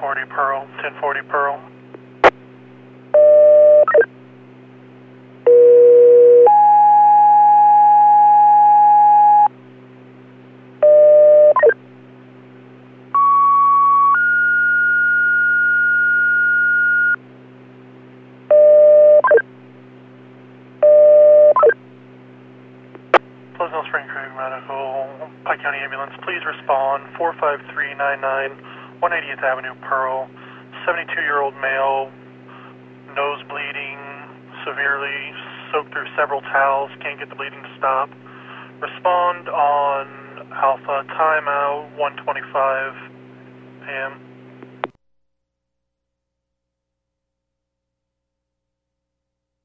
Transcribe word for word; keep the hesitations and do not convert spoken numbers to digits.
forty Pearl, ten forty Pearl. Pleasant Spring Creek Medical, Pike County Ambulance, please respond. four five three nine nine, one eightieth Avenue, Pearl. seventy-two-year-old male, nose bleeding, severely soaked through several towels, can't get the bleeding to stop. Respond on Alpha, timeout one twenty-five A M